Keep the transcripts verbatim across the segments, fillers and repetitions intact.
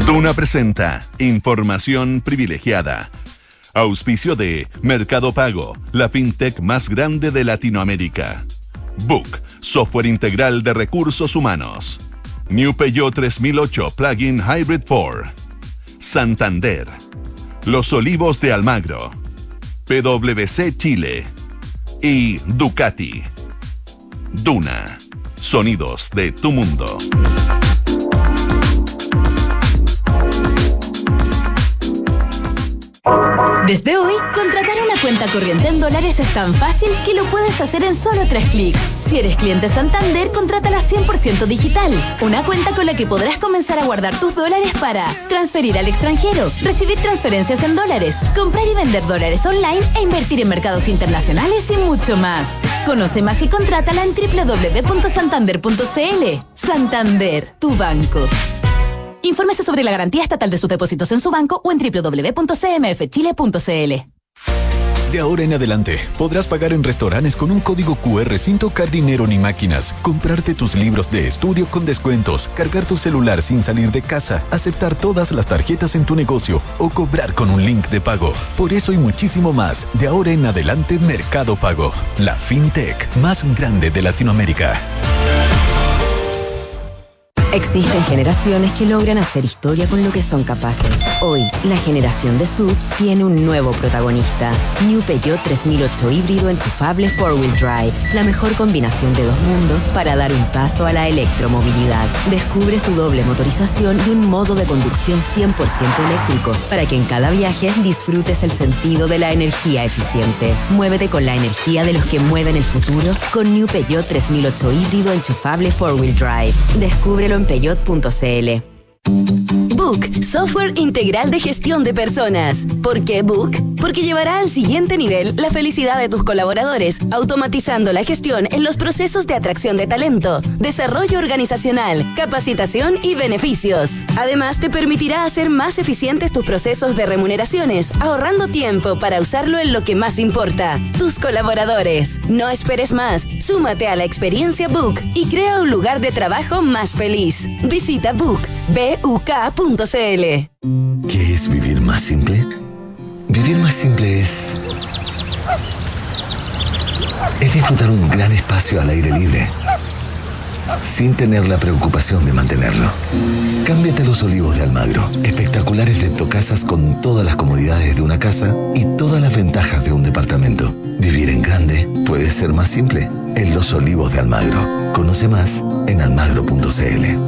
Duna presenta Información Privilegiada. Auspicio de Mercado Pago, la fintech más grande de Latinoamérica. Book, software integral de recursos humanos. New Peugeot tres mil ocho Plug-in Hybrid cuatro. Santander. Los Olivos de Almagro. P W C Chile. Y Ducati. Duna. Sonidos de tu mundo. Desde hoy, contratar una cuenta corriente en dólares es tan fácil que lo puedes hacer en solo tres clics. Si eres cliente Santander, contrátala cien por ciento digital. Una cuenta con la que podrás comenzar a guardar tus dólares para transferir al extranjero, recibir transferencias en dólares, comprar y vender dólares online e invertir en mercados internacionales y mucho más. Conoce más y contrátala en doble u doble u doble u punto santander punto c l. Santander, tu banco. Infórmese sobre la garantía estatal de sus depósitos en su banco o en doble u doble u doble u punto c m f chile punto c l. De ahora en adelante, podrás pagar en restaurantes con un código cu erre sin tocar dinero ni máquinas, comprarte tus libros de estudio con descuentos, cargar tu celular sin salir de casa, aceptar todas las tarjetas en tu negocio o cobrar con un link de pago. Por eso y muchísimo más, de ahora en adelante Mercado Pago, la fintech más grande de Latinoamérica. Existen generaciones que logran hacer historia con lo que son capaces. Hoy, la generación de subs tiene un nuevo protagonista. New Peugeot tres mil ocho híbrido enchufable cuatro wheel drive. La mejor combinación de dos mundos para dar un paso a la electromovilidad. Descubre su doble motorización y un modo de conducción cien por ciento eléctrico para que en cada viaje disfrutes el sentido de la energía eficiente. Muévete con la energía de los que mueven el futuro con New Peugeot tres mil ocho híbrido enchufable cuatro wheel drive. Descúbrelo en peugeot punto c l. Book, software integral de gestión de personas. ¿Por qué Book? Porque llevará al siguiente nivel la felicidad de tus colaboradores, automatizando la gestión en los procesos de atracción de talento, desarrollo organizacional, capacitación y beneficios. Además, te permitirá hacer más eficientes tus procesos de remuneraciones, ahorrando tiempo para usarlo en lo que más importa, tus colaboradores. No esperes más, súmate a la experiencia Book y crea un lugar de trabajo más feliz. Visita Book, b u k punto c l. ¿Qué es vivir más simple? Vivir más simple es... es disfrutar un gran espacio al aire libre, sin tener la preocupación de mantenerlo. Cámbiate a Los Olivos de Almagro. Espectaculares dentocasas con todas las comodidades de una casa y todas las ventajas de un departamento. Vivir en grande puede ser más simple. En Los Olivos de Almagro. Conoce más en almagro punto c l.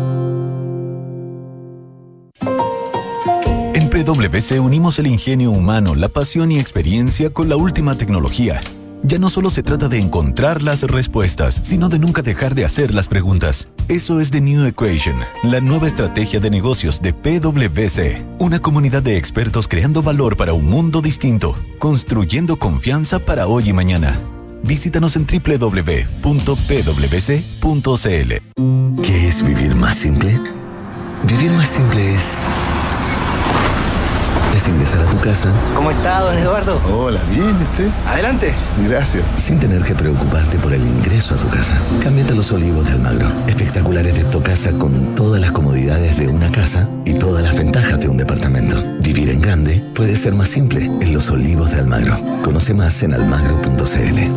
En P W C unimos el ingenio humano, la pasión y experiencia con la última tecnología. Ya no solo se trata de encontrar las respuestas, sino de nunca dejar de hacer las preguntas. Eso es The New Equation, la nueva estrategia de negocios de P W C. Una comunidad de expertos creando valor para un mundo distinto, construyendo confianza para hoy y mañana. Visítanos en doble u doble u doble u punto p w c punto c l. ¿Qué es vivir más simple? Vivir más simple es... es ingresar a tu casa. ¿Cómo está, don Eduardo? Hola, bien, ¿usted? Adelante. Gracias. Sin tener que preocuparte por el ingreso a tu casa. Cámbiate a Los Olivos de Almagro. Espectaculares de tu casa con todas las comodidades de una casa y todas las ventajas de un departamento. Vivir en grande puede ser más simple en Los Olivos de Almagro. Conoce más en almagro punto c l.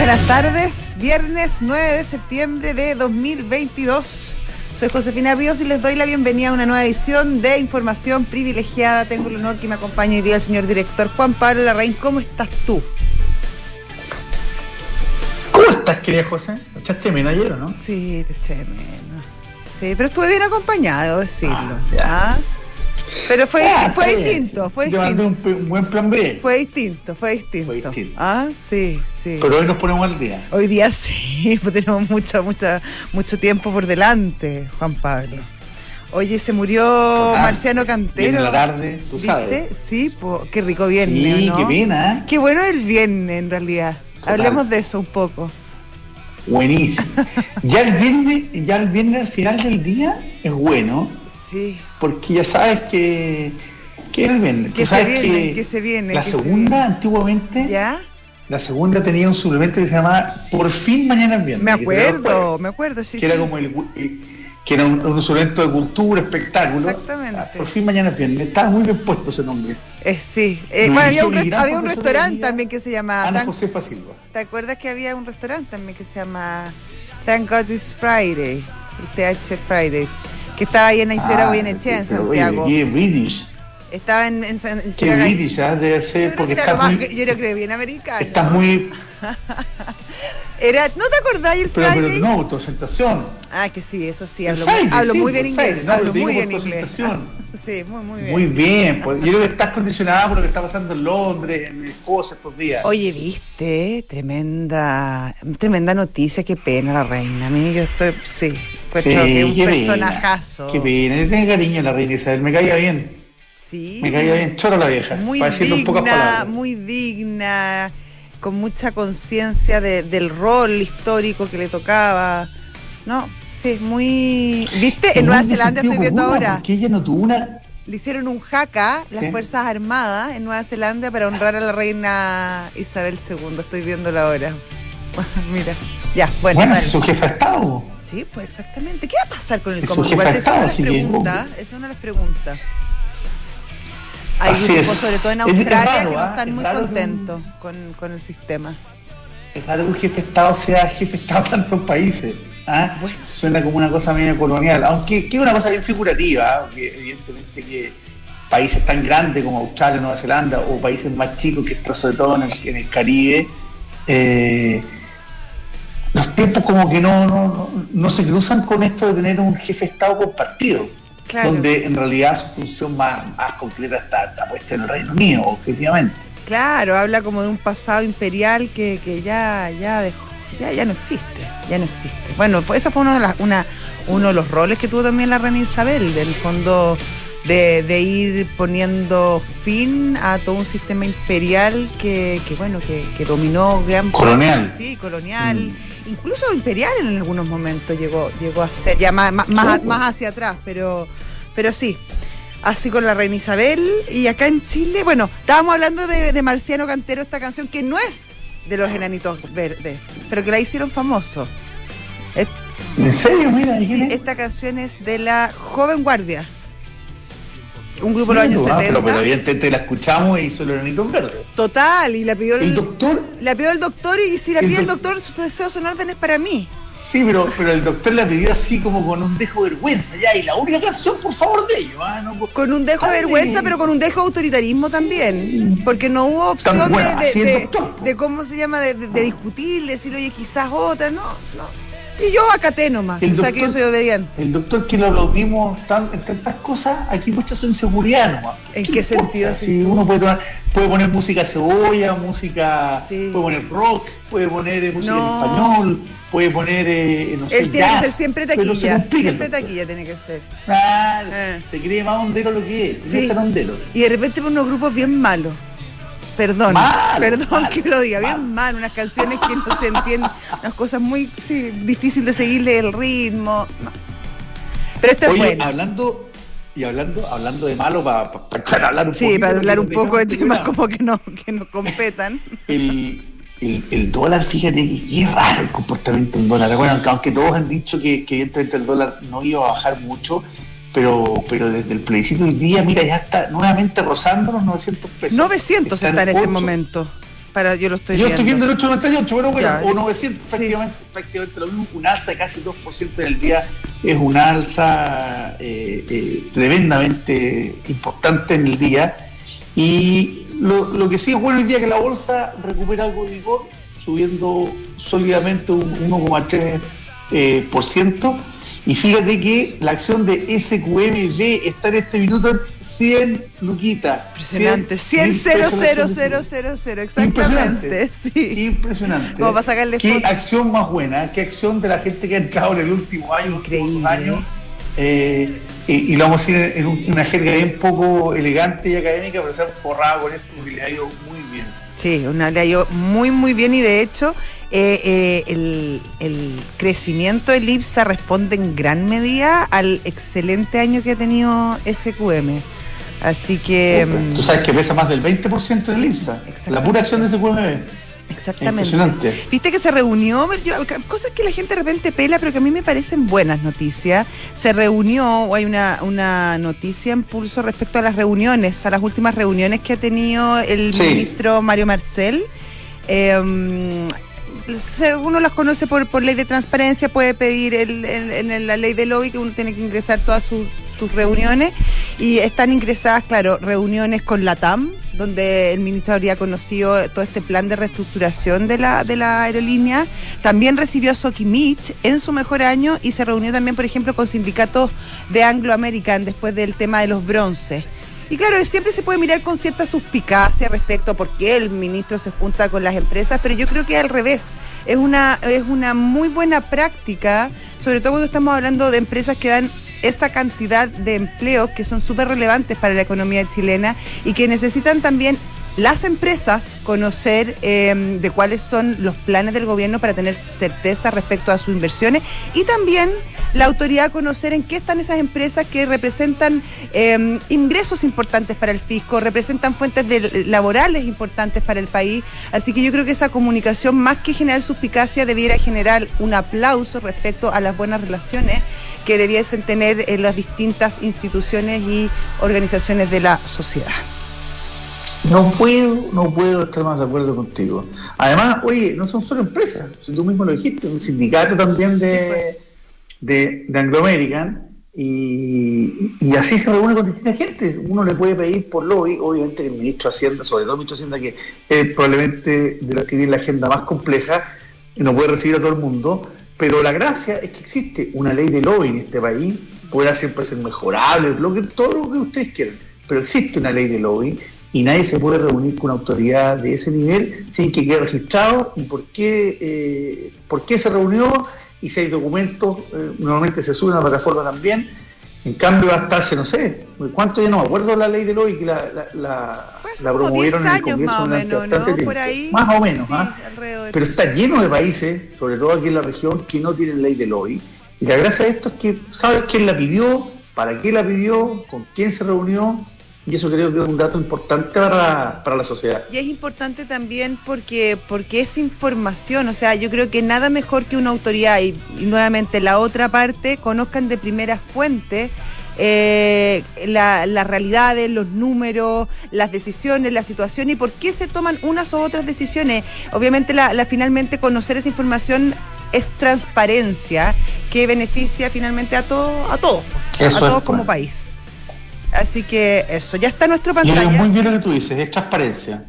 buenas tardes. Viernes nueve de septiembre de dos mil veintidós. Soy Josefina Ríos y les doy la bienvenida a una nueva edición de Información Privilegiada. Tengo el honor que me acompañe hoy día el señor director Juan Pablo Larraín. ¿Cómo estás tú? ¿Cómo estás, querida José? ¿Te echaste menos ayer o no? Sí, te eché menos. Sí, pero estuve bien acompañada, debo decirlo. Ah, ¿Ah? Pero fue, ah, fue distinto, fue Te mandé distinto. un, un buen plan B. Fue distinto, fue distinto. Fue distinto. Ah, sí, sí. Pero hoy nos ponemos al día. Hoy día sí, pues tenemos mucho, mucho, mucho tiempo por delante, Juan Pablo. Oye, se murió Total. Marciano Cantero. Viene la tarde, tú ¿viste? sabes. Sí, po, qué rico viernes, Sí, ¿no? qué pena, ¿eh? Qué bueno el viernes, en realidad. Total. Hablemos de eso un poco. Buenísimo. Ya el viernes, ya el viernes al final del día es bueno, Sí. porque ya sabes que, que es el viernes. Que Tú sabes se viene, que, que se viene, la que se segunda, viene. antiguamente, ¿Ya? la segunda tenía un suplemento que se llamaba Por fin mañana es viernes. Me que se daba el acuerdo, jueves, me acuerdo, sí, que era sí. como el, el- que era un, un suplemento de cultura, espectáculo. Exactamente. Ah, Por fin mañana es viernes. Estaba muy bien puesto ese nombre. Eh, sí. Eh, Lo bueno, había eligió un, mi rest- gran había un profesora restaurante de vida, también que se llama... Ana Thank- Josefa Silva. ¿Te acuerdas que había un restaurante también que se llama Thank God It's Friday? T H Fridays. Que estaba ahí en la Isidora Ah, Goyenechea, en pero, Santiago. Oye, qué British. Estaba en, en, en, en Qué Isidora- British, ¿ah? Debe Yo ser creo porque que era está lo más- muy. yo creo que bien americano. Estás muy. Era, ¿no te acordáis el Pero, pero Friday? no, autosentación. Ah, que sí, eso sí, El hablo, Friday, hablo sí, muy bien el inglés. Friday, no, hablo pero muy digo bien inglés. autosentación. Sí, muy, muy bien. Muy bien. Pues, yo creo que estás condicionada por lo que está pasando en Londres, en Escocia estos días. Oye, viste, tremenda, tremenda noticia, qué pena la reina. A mí yo estoy, sí, encuentro que es un qué pena, personajazo. Qué pena, le tiene cariño a la reina Isabel, me caía bien. Sí. Me caía bien, chora la vieja. Muy para decirlo en pocas digna, palabras. muy digna, con mucha conciencia de, del rol histórico que le tocaba. No, sí, muy... ¿Viste? En Nueva Muy de Zelanda sentido estoy viendo común, ahora. Porque ella no tuvo una. Le hicieron un jaca las ¿Qué? Fuerzas Armadas en Nueva Zelanda para honrar a la reina Isabel segunda. Estoy viéndola ahora. Mira, ya, bueno. Bueno, dale. si su jefa de Estado. Sí, pues exactamente. ¿Qué va a pasar con el Es su Commonwealth? jefa de Esa es una de las Estado, así que- preguntas. Esa es una de las preguntas. Hay Así grupos, es. sobre todo en Es- es Australia, raro, que no ¿ah? están Es muy raro que un- contentos con, con el sistema. Es raro que un jefe de Estado sea jefe de Estado de tantos países. ¿Ah? Bueno. Suena como una cosa medio colonial, aunque que es una cosa bien figurativa, ¿ah? Porque evidentemente que países tan grandes como Australia, Nueva Zelanda, o países más chicos que están sobre todo en el, en el Caribe, eh, los tiempos como que no, no, no, no se cruzan con esto de tener un jefe de Estado compartido, Claro. donde en realidad su función más, más concreta está, está puesta en el Reino Unido, objetivamente. Claro, habla como de un pasado imperial que, que ya, ya dejó, ya, ya no existe, ya no existe. Bueno, pues eso fue uno de, las, una, uno de los roles que tuvo también la reina Isabel, del fondo de, de ir poniendo fin a todo un sistema imperial que, que bueno, que, que dominó gran Colonial. Sí, colonial, Mm. incluso imperial en algunos momentos llegó, llegó a ser, ya más, más, más, más hacia atrás, pero, pero sí. Así con la reina Isabel. Y acá en Chile, bueno, estábamos hablando de, de Marciano Cantero, esta canción que no es de los Enanitos Verdes, pero que la hicieron famoso. Es- ¿En serio? Mira, ¿y sí, quién es? esta canción es de la Joven Guardia, un grupo de los años Ah, setenta. Pero, pero evidentemente la escuchamos y hizo los granitos verdes. Total, y la pidió el, El doctor, la pidió el doctor, y si la el pide el doc- doctor, sus deseos son órdenes para mí. sí, pero, pero el doctor la pidió así como con un dejo de vergüenza, ya, y la única canción, por favor, de ellos. ¿Ah? No, pues, Con un dejo de dale. vergüenza, pero con un dejo de autoritarismo también. Porque no hubo opción Tan bueno, de, de, así el de- doctor, po. de cómo se llama, de, de, de discutir, decir, oye, quizás otra, no, no. Y yo acaté nomás, El o sea que yo doctor- soy obediente. El doctor que lo aplaudimos tan, en tantas cosas, aquí mucha su inseguridad nomás. ¿En ¿Qué qué importa? sentido? Si uno puede, tomar- puede poner música cebolla, música, Sí. puede poner rock, puede poner eh, música No. en español, puede poner, eh, no sé, Él tiene jazz, que ser siempre pero se taquilla, complica el siempre doctor. taquilla tiene que ser. Claro, Eh. se cree más hondero lo que es, Sí. no es tan hondero. Y de repente por unos grupos bien malos. Perdón, Malo, perdón malo, que lo diga, malo. bien mal, unas canciones que no se entienden, unas cosas muy sí, difícil de seguirle el ritmo. No. Pero esto es Oye, bueno. hablando, y hablando, hablando de malo, para pa, pa- para hablar un Sí, poquito para de hablar lo un que poco de dejamos temas programa. como que no, que nos competan. El, el, el dólar, fíjate que qué raro el comportamiento del dólar. Bueno, aunque, aunque todos han dicho que, que evidentemente el dólar no iba a bajar mucho, pero, pero desde el plebiscito hoy día, mira, ya está nuevamente rozando los novecientos pesos. novecientos Están está en este ocho- momento. Para, yo lo estoy yo viendo. estoy viendo el ocho noventa y ocho, pero bueno, Ya. o novecientos, Sí. prácticamente, prácticamente lo mismo. Un alza de casi dos por ciento en el día es una alza eh, eh, tremendamente importante en el día. Y lo, lo que sí es bueno el día que la bolsa recupera algo de vigor, subiendo sólidamente un uno coma tres por ciento. Y fíjate que la acción de S Q M B está en este minuto en cien luquitas. Impresionante. cien cero cero cero cero cero, exactamente. Sí. Impresionante. Como para sacarle Qué foto. acción más buena, qué acción de la gente que ha entrado en el último año, Increíble. últimos años. Eh, y, y lo vamos a decir en, un, una jerga bien poco elegante y académica, pero se han forrado con esto porque le ha ido muy bien. Sí, una, le ha ido muy, muy bien y de hecho eh, eh, el, el crecimiento del I P S A responde en gran medida al excelente año que ha tenido S Q M. Así que... Tú sabes que pesa más del veinte por ciento del I P S A, Exactamente. la pura acción de S Q M B. Exactamente. Impresionante. Viste que se reunió, yo- cosas que la gente de repente pela, pero que a mí me parecen buenas noticias. Se reunió, o hay una, una noticia en Pulso respecto a las reuniones, a las últimas reuniones que ha tenido el Sí. ministro Mario Marcel. Eh, se- uno las conoce por, por ley de transparencia, puede pedir el, el- en la ley de lobby que uno tiene que ingresar todas sus, sus reuniones y están ingresadas, claro, reuniones con la T A M, donde el ministro habría conocido todo este plan de reestructuración de la, de la aerolínea. También recibió a Sokimich en su mejor año y se reunió también, por ejemplo, con sindicatos de Anglo American después del tema de los bronces. Y claro, siempre se puede mirar con cierta suspicacia respecto a por qué el ministro se junta con las empresas, pero yo creo que al revés. Es una, es una muy buena práctica, sobre todo cuando estamos hablando de empresas que dan esa cantidad de empleos que son súper relevantes para la economía chilena y que necesitan también las empresas conocer eh, de cuáles son los planes del gobierno para tener certeza respecto a sus inversiones y también la autoridad conocer en qué están esas empresas que representan eh, ingresos importantes para el fisco, representan fuentes de, laborales importantes para el país. Así que yo creo que esa comunicación, más que generar suspicacia, debiera generar un aplauso respecto a las buenas relaciones que debiesen tener en las distintas instituciones y organizaciones de la sociedad. No puedo, no puedo estar más de acuerdo contigo. Además, oye, no son solo empresas, si tú mismo lo dijiste, un sindicato también de, de, de Anglo American, y, y así se reúne con distinta gente. Uno le puede pedir por lobby, obviamente que el ministro de Hacienda, sobre todo el ministro de Hacienda, que es probablemente de los que tiene la agenda más compleja, y no puede recibir a todo el mundo, pero la gracia es que existe una ley de lobby en este país, podrá siempre ser mejorable, lo que, todo lo que ustedes quieran, pero existe una ley de lobby, y nadie se puede reunir con una autoridad de ese nivel sin que quede registrado y por qué, eh, por qué se reunió y si hay documentos, eh, normalmente se sube a una plataforma también. En cambio, hasta hace, no sé, ¿cuánto? Ya no me acuerdo la ley de lobby que la, la, la, Fue hace la como promovieron diez en el años Congreso más o durante menos, bastante ¿no? tiempo. Por ahí. Más o menos, Sí, ¿ah? alrededor. Pero está lleno de países, sobre todo aquí en la región, que no tienen ley de lobby. Y la gracia de esto es que sabes quién la pidió, para qué la pidió, con quién se reunió. Y eso creo que es un dato importante para, para la sociedad. Y es importante también porque, porque es información, o sea, yo creo que nada mejor que una autoridad y, y nuevamente la otra parte conozcan de primera fuente eh, la, las realidades, los números, las decisiones, la situación y por qué se toman unas u otras decisiones. Obviamente la, la finalmente conocer esa información es transparencia que beneficia finalmente a todo, a todos, a Eso todos es, como bueno. país. Así que eso, ya está en nuestro Y pantalla. es muy bien lo que tú dices, es transparencia.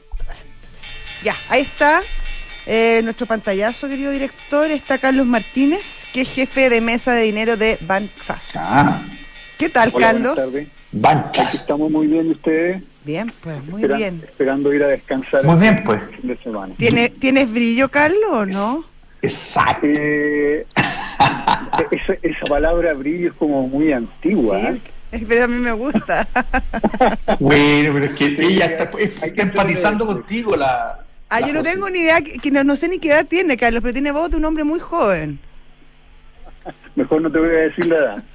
Ya, ahí está eh, nuestro pantallazo, querido director. Está Carlos Martínez, que es jefe de mesa de dinero de Bank Trust. Ah, ¿Qué tal, Hola, Carlos? buenas tardes. Aquí bancas. estamos muy bien, ¿y ustedes? Bien, pues, muy Esperan- bien. Esperando ir a descansar Muy el bien, pues. fin de semana. ¿Tiene, ¿Tienes brillo, Carlos, o no? Exacto. Eh, esa, esa palabra brillo es como muy antigua. ¿eh? Sí, pero a mí me gusta. Bueno, pero es que ella está, hay está que empatizando tener- contigo. La, Ah, la yo no José. tengo ni idea, que, que no, no sé ni qué edad tiene, Carlos, pero tiene voz de un hombre muy joven. Mejor no te voy a decir la edad.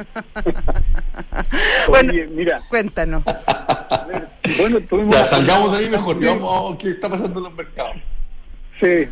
Bueno. Oye, mira, Cuéntanos. a ver, bueno, tuvimos Ya, una- salgamos de ahí mejor. Vamos, ¿qué está pasando en los mercados? Sí.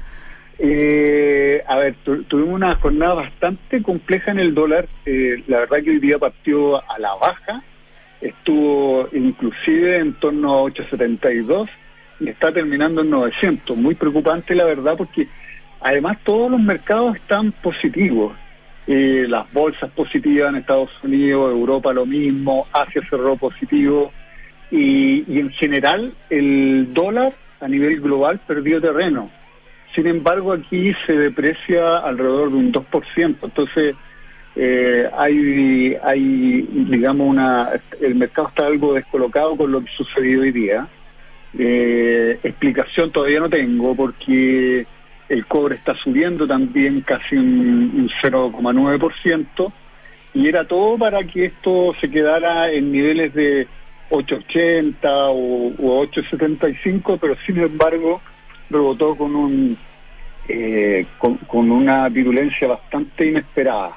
Eh, a ver, tu- tuvimos una jornada bastante compleja en el dólar. Eh, la verdad que hoy día partió a la baja. Estuvo inclusive en torno a ocho setenta y dos y está terminando en novecientos. Muy preocupante, la verdad, porque además todos los mercados están positivos. Eh, las bolsas positivas en Estados Unidos, Europa lo mismo, Asia cerró positivo, y, y en general el dólar a nivel global perdió terreno. Sin embargo, aquí se deprecia alrededor de un dos por ciento. Entonces, eh, hay, hay, digamos, una el mercado está algo descolocado con lo que sucedió hoy día. Eh, explicación todavía no tengo, porque el cobre está subiendo también casi un, un cero coma nueve por ciento, y era todo para que esto se quedara en niveles de ocho ochenta o, o ocho setenta y cinco, pero sin embargo rebotó con un eh, con, con una virulencia bastante inesperada.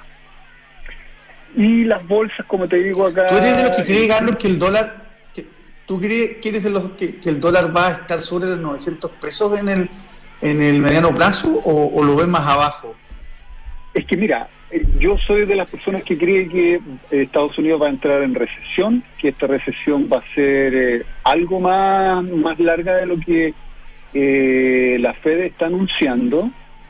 Y las bolsas, como te digo acá... ¿Tú eres de los que cree, Carlos, que el dólar... Que, ¿Tú crees que eres de los que, que el dólar va a estar sobre los novecientos pesos en el en el mediano plazo, o, o lo ves más abajo? Es que mira, yo soy de las personas que cree que Estados Unidos va a entrar en recesión, que esta recesión va a ser eh, algo más, más larga de lo que eh, la Fed está anunciando,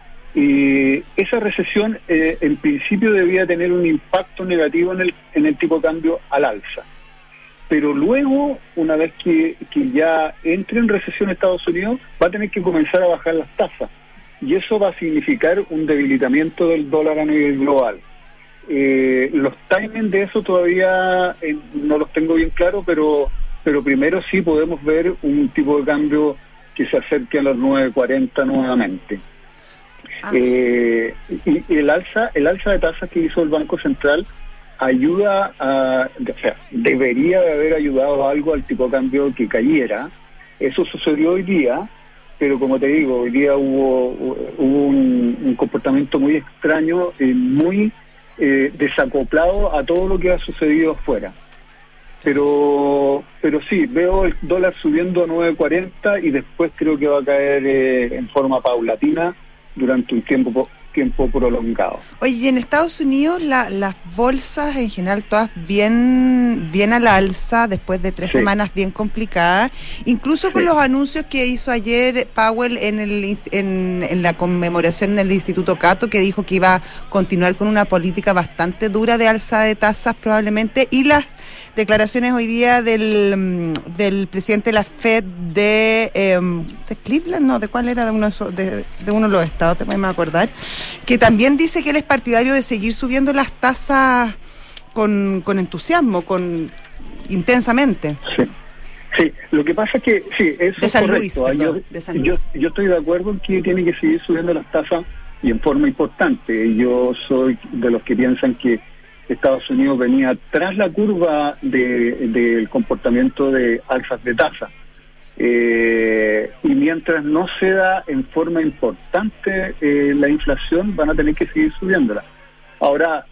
y esa recesión eh, en principio debía tener un impacto negativo en el, en el tipo de cambio al alza. Pero luego, una vez que, que ya entre en recesión Estados Unidos, va a tener que comenzar a bajar las tasas. Y eso va a significar un debilitamiento del dólar a nivel global. Eh, los timings de eso todavía eh, no los tengo bien claros, pero, pero primero sí podemos ver un tipo de cambio que se acerque a los nueve cuarenta nuevamente. Ah. Eh, y, y el alza, el alza de tasas que hizo el Banco Central ayuda a, o sea, debería de haber ayudado algo al tipo de cambio que cayera. Eso sucedió hoy día, pero como te digo, hoy día hubo, hubo un, un comportamiento muy extraño, y muy eh, desacoplado a todo lo que ha sucedido afuera. Pero pero sí, veo el dólar subiendo a nueve cuarenta y después creo que va a caer eh, en forma paulatina durante un tiempo tiempo prolongado. Oye, y en Estados Unidos la, las bolsas en general todas bien bien a la alza después de tres sí. semanas bien complicadas, incluso sí. con los anuncios que hizo ayer Powell en el en, en la conmemoración del Instituto Cato, que dijo que iba a continuar con una política bastante dura de alza de tasas probablemente, y las declaraciones hoy día del, del presidente de la Fed de, eh, de Cleveland, no, ¿de cuál era? De uno de, esos, de, de uno de los estados, te puedes acordar, que también dice que él es partidario de seguir subiendo las tasas con, con entusiasmo, con intensamente. Sí, sí, lo que pasa es que, sí, eso de San es Luis, correcto. perdón, yo, de San Luis. Yo, yo estoy de acuerdo en que tiene que seguir subiendo las tasas, y en forma importante. Yo soy de los que piensan que Estados Unidos venía tras la curva del de, de comportamiento de alzas de tasa. Eh, y mientras no se da en forma importante eh, la inflación, van a tener que seguir subiéndola. Ahora,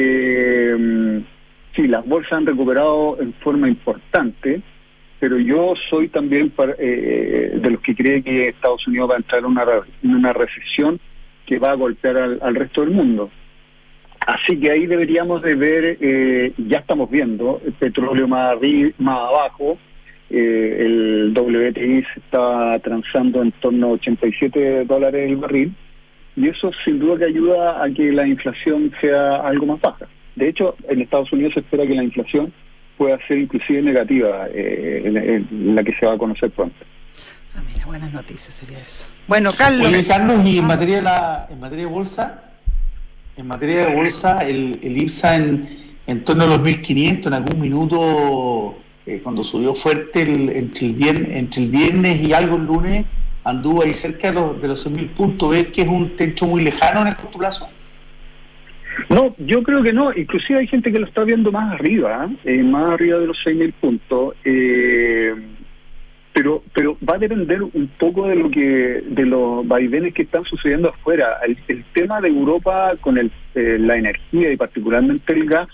eh, sí, las bolsas han recuperado en forma importante, pero yo soy también para, eh, de los que cree que Estados Unidos va a entrar en una, en una recesión que va a golpear al, al resto del mundo. Así que ahí deberíamos de ver, eh, ya estamos viendo, el petróleo más, arriba, más abajo, eh, el W T I se está transando en torno a ochenta y siete dólares el barril, y eso sin duda que ayuda a que la inflación sea algo más baja. De hecho, en Estados Unidos se espera que la inflación pueda ser inclusive negativa, eh, en, en la que se va a conocer pronto. Ah, mira, buenas noticias sería eso. Bueno, Carlos. Oye, Carlos, y en materia de la, en materia de bolsa... En materia de bolsa, el, el I P S A en, en torno a los mil quinientos, en algún minuto, eh, cuando subió fuerte el, entre, el viernes, entre el viernes y algo el lunes, anduvo ahí cerca de los, de los seis mil puntos. ¿Ves que es un techo muy lejano en el corto plazo? No, yo creo que no. Inclusive hay gente que lo está viendo más arriba, ¿eh? más arriba de los seis mil puntos. Eh, pero pero va a depender un poco de lo que de los vaivenes que están sucediendo afuera. El, el tema de Europa con el, eh, la energía y particularmente el gas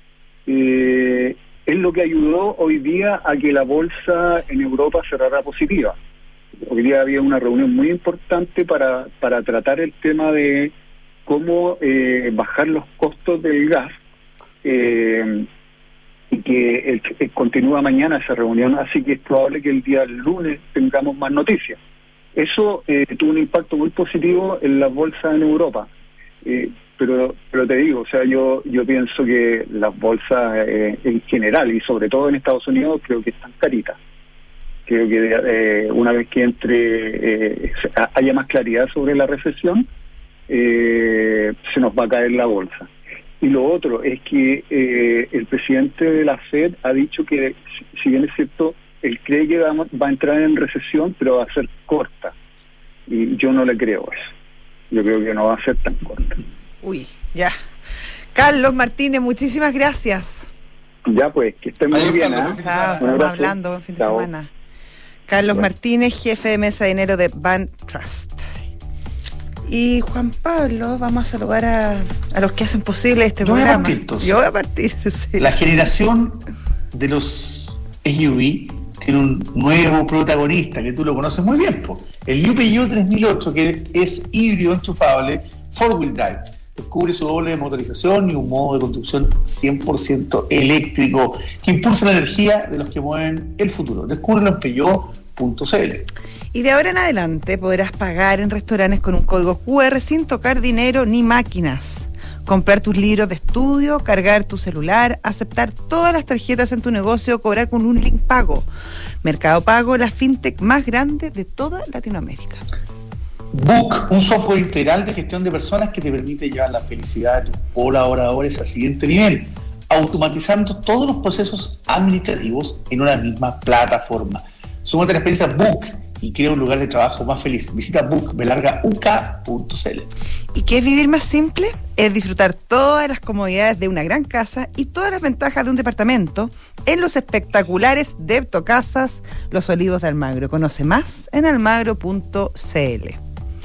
eh, es lo que ayudó hoy día a que la bolsa en Europa cerrara positiva. Hoy día había una reunión muy importante para, para tratar el tema de cómo eh, bajar los costos del gas. Eh, y que el, el continúa mañana esa reunión, así que es probable que el día lunes tengamos más noticias. Eso eh, tuvo un impacto muy positivo en las bolsas en Europa, eh, pero pero te digo, o sea, yo yo pienso que las bolsas eh, en general y sobre todo en Estados Unidos creo que están caritas. Creo que eh, una vez que entre eh, haya más claridad sobre la recesión, eh, se nos va a caer la bolsa. Y lo otro es que eh, el presidente de la Fed ha dicho que, si bien es cierto, él cree que va, va a entrar en recesión, pero va a ser corta. Y yo no le creo eso. Yo creo que no va a ser tan corta. Uy, ya. Carlos Martínez, muchísimas gracias. Ya pues, que estén muy bien. ¿eh? Chao, estamos hablando, buen fin de Chao. semana. Carlos bueno. Martínez, jefe de mesa de dinero de Bantrust. Y Juan Pablo, vamos a saludar a, a los que hacen posible este Yo programa. Voy a partir, Yo voy a partir. Sí. La generación de los S U V tiene un nuevo protagonista que tú lo conoces muy bien, po. El U P U tres mil ocho, que es híbrido enchufable, four-wheel drive. Descubre su doble motorización y un modo de conducción cien por ciento eléctrico que impulsa la energía de los que mueven el futuro. Descúbrelo en peugeot punto c l. Y de ahora en adelante podrás pagar en restaurantes con un código Q R sin tocar dinero ni máquinas. Comprar tus libros de estudio, cargar tu celular, aceptar todas las tarjetas en tu negocio, cobrar con un link pago. Mercado Pago, la fintech más grande de toda Latinoamérica. Book, un software integral de gestión de personas que te permite llevar la felicidad de tus colaboradores al siguiente nivel, automatizando todos los procesos administrativos en una misma plataforma. Súmate a la experiencia Book y crea un lugar de trabajo más feliz. Visita book belarga u k punto c l. ¿Y qué es vivir más simple? Es disfrutar todas las comodidades de una gran casa y todas las ventajas de un departamento en los espectaculares Deptocasas Los Olivos de Almagro. Conoce más en almagro punto c l.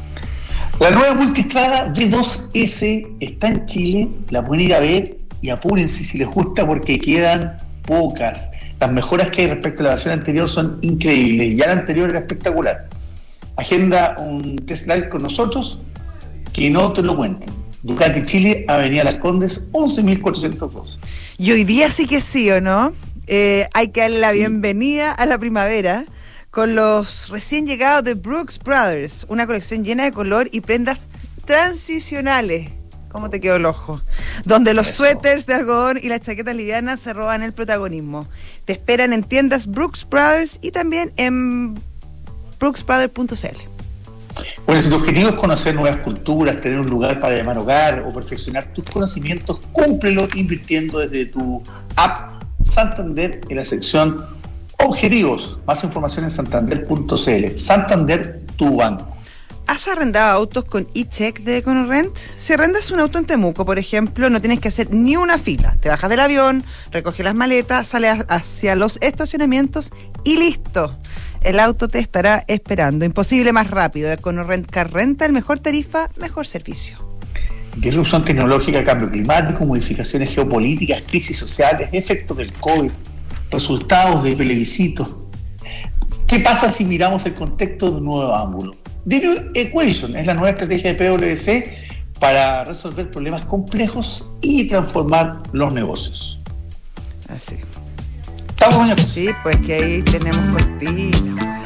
La nueva multiestrada B dos S está en Chile, la pueden ir a ver y apúrense si les gusta porque quedan pocas. Las mejoras que hay respecto a la versión anterior son increíbles, ya la anterior era espectacular. Agenda un test drive con nosotros que no te lo cuenten. Ducati Chile, Avenida Las Condes, once mil cuatrocientos dos. Y hoy día sí que sí, ¿o no? Eh, hay que darle la sí. bienvenida a la primavera con los recién llegados de Brooks Brothers, una colección llena de color y prendas transicionales. ¿Cómo te quedó el ojo? Donde los Eso. suéteres de algodón y las chaquetas livianas se roban el protagonismo. Te esperan en tiendas Brooks Brothers y también en brooks brothers punto c l. Bueno, si tu objetivo es conocer nuevas culturas, tener un lugar para llamar hogar o perfeccionar tus conocimientos, cúmplelo invirtiendo desde tu app Santander en la sección Objetivos. Más información en santander punto c l. Santander, tu banco. ¿Has arrendado autos con e-check de EconoRent? Si arrendas un auto en Temuco, por ejemplo, no tienes que hacer ni una fila. Te bajas del avión, recoges las maletas, sales hacia los estacionamientos y listo. El auto te estará esperando. Imposible más rápido. EconoRent Car Renta, el mejor tarifa, mejor servicio. Disrupción tecnológica, cambio climático, modificaciones geopolíticas, crisis sociales, efectos del COVID, resultados de plebiscito. ¿Qué pasa si miramos el contexto de un nuevo ángulo? The New Equation es la nueva estrategia de P W C para resolver problemas complejos y transformar los negocios. Así. ¿Estamos, doña? Sí, pues que ahí tenemos cortina.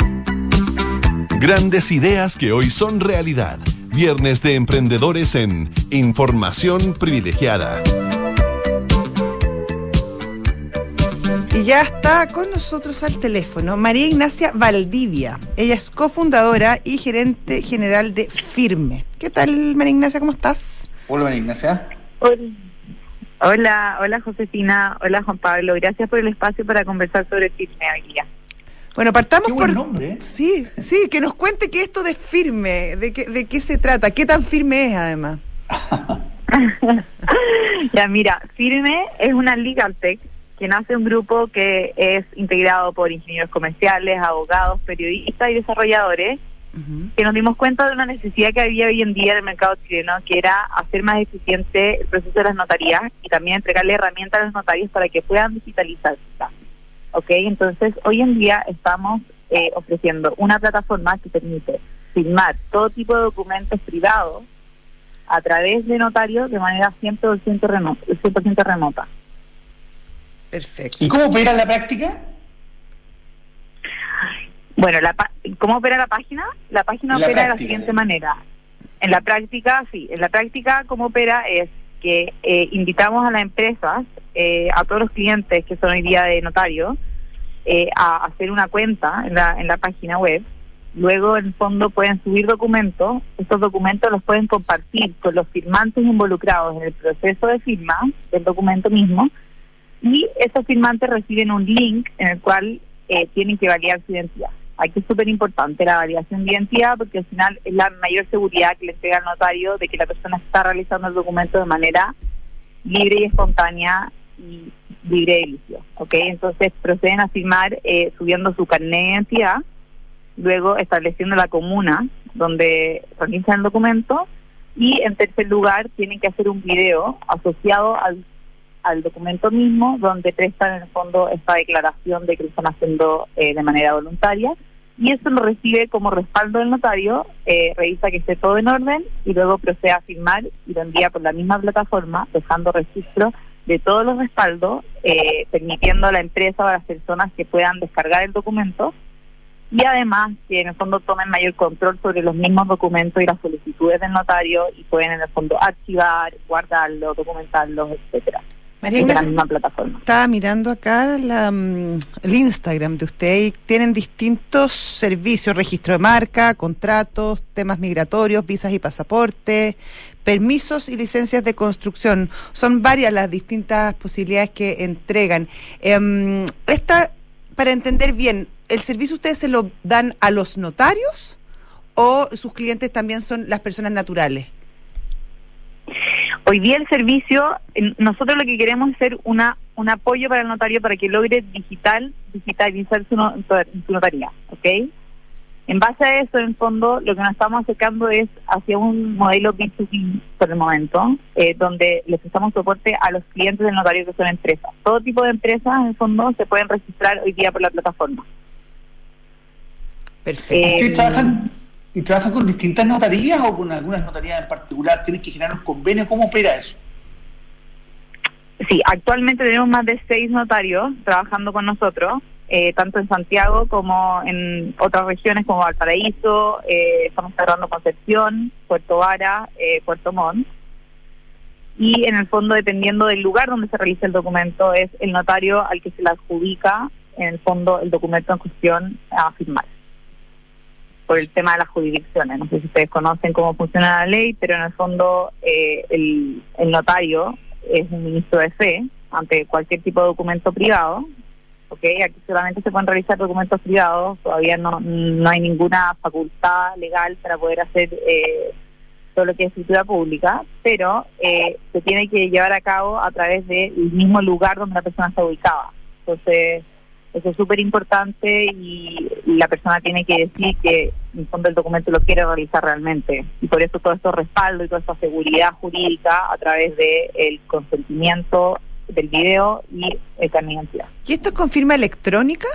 Grandes ideas que hoy son realidad. Viernes de Emprendedores en Información Privilegiada. Y ya está con nosotros al teléfono María Ignacia Valdivia. Ella es cofundadora y gerente general de Firme. ¿Qué tal, María Ignacia? ¿Cómo estás? Hola, María Ignacia. Hola, hola Josefina, hola Juan Pablo. Gracias por el espacio para conversar sobre Firme hoy día. Bueno, partamos qué buen por... nombre, ¿eh? Sí, sí, que nos cuente qué es esto de Firme, de qué, de qué se trata, qué tan firme es además. Ya, mira, Firme es una legal tech que nace un grupo que es integrado por ingenieros comerciales, abogados, periodistas y desarrolladores, uh-huh. que nos dimos cuenta de una necesidad que había hoy en día en el mercado chileno, que era hacer más eficiente el proceso de las notarías y también entregarle herramientas a los notarios para que puedan digitalizarse. ¿Ok? Entonces, hoy en día estamos eh, ofreciendo una plataforma que permite firmar todo tipo de documentos privados a través de notarios de manera cien por ciento remota. cien por ciento remota. Perfecto. ¿Y cómo opera en la práctica? Bueno, la pa- ¿cómo opera la página? La página La opera de la práctica, siguiente ¿no? manera. En la práctica, sí, en la práctica cómo opera es que eh, invitamos a las empresas, eh, a todos los clientes que son hoy día de notario, eh, a hacer una cuenta en la, en la página web. Luego, en el fondo, pueden subir documentos. Estos documentos los pueden compartir con los firmantes involucrados en el proceso de firma del documento mismo. Y esos firmantes reciben un link en el cual eh, tienen que validar su identidad. Aquí es súper importante la validación de identidad porque al final es la mayor seguridad que le entrega al notario de que la persona está realizando el documento de manera libre y espontánea y libre de vicio, ¿ok? Entonces proceden a firmar eh, subiendo su carnet de identidad, luego estableciendo la comuna donde realizan el documento y en tercer lugar tienen que hacer un video asociado al al documento mismo, donde prestan en el fondo esta declaración de que lo están haciendo eh, de manera voluntaria, y eso lo recibe como respaldo del notario, eh, revisa que esté todo en orden, y luego procede a firmar y lo envía por la misma plataforma, dejando registro de todos los respaldos, eh, permitiendo a la empresa o a las personas que puedan descargar el documento, y además que en el fondo tomen mayor control sobre los mismos documentos y las solicitudes del notario, y pueden en el fondo archivar, guardarlos, documentarlos, etcétera. María En la Ignacia, misma plataforma. estaba mirando acá la, mm, el Instagram de usted y tienen distintos servicios, registro de marca, contratos, temas migratorios, visas y pasaportes, permisos y licencias de construcción. Son varias las distintas posibilidades que entregan. Eh, esta, para entender bien, ¿el servicio ustedes se lo dan a los notarios o sus clientes también son las personas naturales? Hoy día el servicio, nosotros lo que queremos es ser una un apoyo para el notario para que logre digital digitalizar su, no, su notaría, ¿ok? En base a eso, en el fondo, lo que nos estamos acercando es hacia un modelo B dos B por el momento, eh, donde les prestamos soporte a los clientes del notario que son empresas. Todo tipo de empresas, en el fondo, se pueden registrar hoy día por la plataforma. Perfecto. Eh, ¿Ustedes trabajan, y trabajan con distintas notarías o con algunas notarías en particular? ¿Tienen que generar un convenio? ¿Cómo opera eso? Sí, actualmente tenemos más de seis notarios trabajando con nosotros, eh, tanto en Santiago como en otras regiones como Valparaíso, eh, estamos cerrando Concepción, Puerto Vara, eh, Puerto Montt. Y en el fondo, dependiendo del lugar donde se realiza el documento, es el notario al que se le adjudica, en el fondo, el documento en cuestión a firmar. Por el tema de las jurisdicciones. No sé si ustedes conocen cómo funciona la ley, pero en el fondo eh, el, el notario es un ministro de fe ante cualquier tipo de documento privado. ¿Okay? Aquí solamente se pueden realizar documentos privados, todavía no no hay ninguna facultad legal para poder hacer eh, todo lo que es escritura pública, pero eh, se tiene que llevar a cabo a través del mismo lugar donde la persona está ubicada. Entonces, eso es súper importante y la persona tiene que decir que en el fondo el documento lo quiere realizar realmente. Y por eso todo esto respaldo y toda esta seguridad jurídica a través del consentimiento del video y el carnet de identidad. ¿Y esto es con firma electrónica?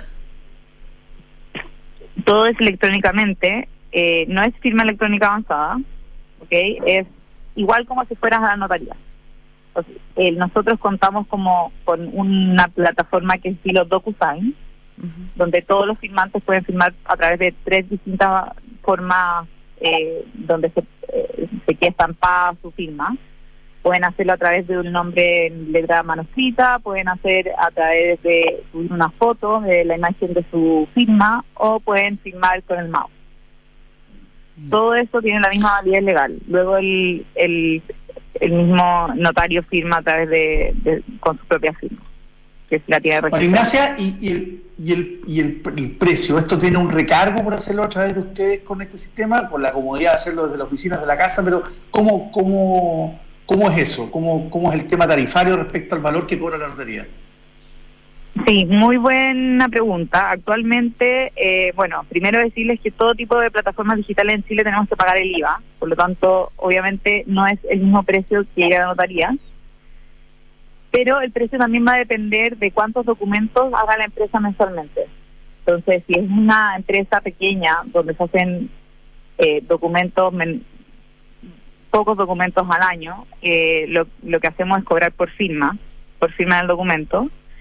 Todo es electrónicamente, eh, no es firma electrónica avanzada, ¿ok? Es igual como si fueras a la notaría. O sea, eh, nosotros contamos como con una plataforma que es estilo DocuSign, uh-huh, donde todos los firmantes pueden firmar a través de tres distintas formas eh, donde se, eh, se queda estampada su firma. Pueden hacerlo a través de un nombre en letra manuscrita, pueden hacer a través de subir una foto de la imagen de su firma o pueden firmar con el mouse. Uh-huh. Todo esto tiene la misma validez legal. Luego el, el el mismo notario firma a través de, de con su propia firma, que es la tiene registrada. Ignacia, y, y, el, y, el, y el, el precio, ¿esto tiene un recargo por hacerlo a través de ustedes con este sistema? Por la comodidad de hacerlo desde la oficina, de la casa, pero ¿cómo, cómo, cómo es eso? ¿Cómo, ¿Cómo es el tema tarifario respecto al valor que cobra la notaría? Sí, muy buena pregunta. Actualmente, eh, bueno, primero decirles que todo tipo de plataformas digitales en Chile tenemos que pagar el I V A, por lo tanto, obviamente no es el mismo precio que llega a la notaría, pero el precio también va a depender de cuántos documentos haga la empresa mensualmente. Entonces, si es una empresa pequeña donde se hacen eh, documentos, men- pocos documentos al año, eh, lo, lo que hacemos es cobrar por firma, por firma del documento.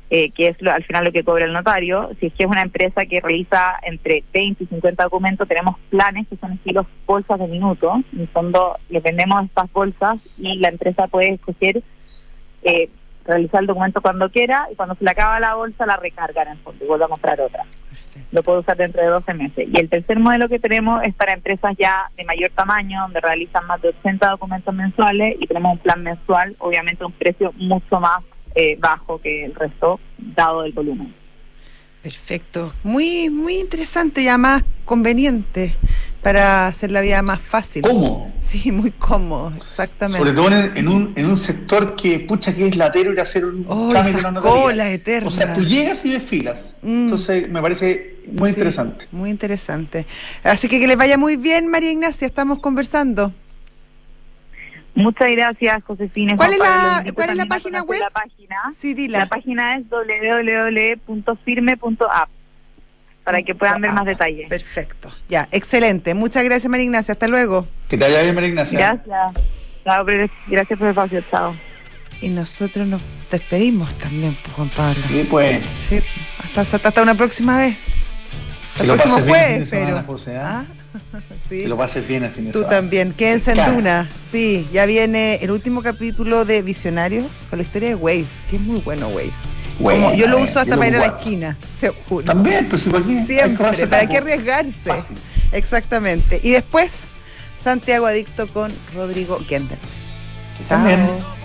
eh, que es lo, al final lo que cobra el notario. Si es que es una empresa que realiza entre veinte y cincuenta documentos, tenemos planes que son estilos bolsas de minuto. En el fondo les vendemos estas bolsas y la empresa puede escoger eh, realizar el documento cuando quiera, y cuando se le acaba la bolsa la recarga en el fondo y vuelve a comprar otra. Lo puede usar dentro de doce meses. Y el tercer modelo que tenemos es para empresas ya de mayor tamaño, donde realizan más de ochenta documentos mensuales, y tenemos un plan mensual, obviamente un precio mucho más eh, bajo que el resto, dado el volumen. Perfecto. Muy, muy interesante y además conveniente para hacer la vida más fácil. ¿Cómo? Sí, muy cómodo, exactamente. Sobre todo en, en un en un sector que, pucha, que es latero ir a hacer un oh, trámite en esas una notaría. colas eternas. O sea, tú llegas y ves filas. Mm. Entonces, me parece muy sí, interesante. Muy interesante. Así que que les vaya muy bien, María Ignacia, estamos conversando. Muchas gracias, Josefina. ¿Cuál es la, ¿cuál es la página web? La página, sí, dila. La página es doble u doble u doble u punto firme punto app para que puedan ver más detalles. Perfecto. Ya, excelente. Muchas gracias, María Ignacia. Hasta luego. Que te vaya bien, María Ignacia. Gracias. Chao, gracias por el espacio. Chao. Y nosotros nos despedimos también, pues, Juan Pablo. Sí, pues. Sí, hasta, hasta una próxima vez. Hasta el próximo jueves, pero. José, ¿eh? ¿Ah? Sí. Que lo pases bien el fin de Tú semana. también. Quédense en Duna. Sí, ya viene el último capítulo de Visionarios con la historia de Waze, que es muy bueno Waze. Bueno, Como yo lo uso hasta para ir a la esquina, te juro. También, pero si cualquier siempre, para qué arriesgarse. Fácil. Exactamente. Y después, Santiago Adicto con Rodrigo Gender. También.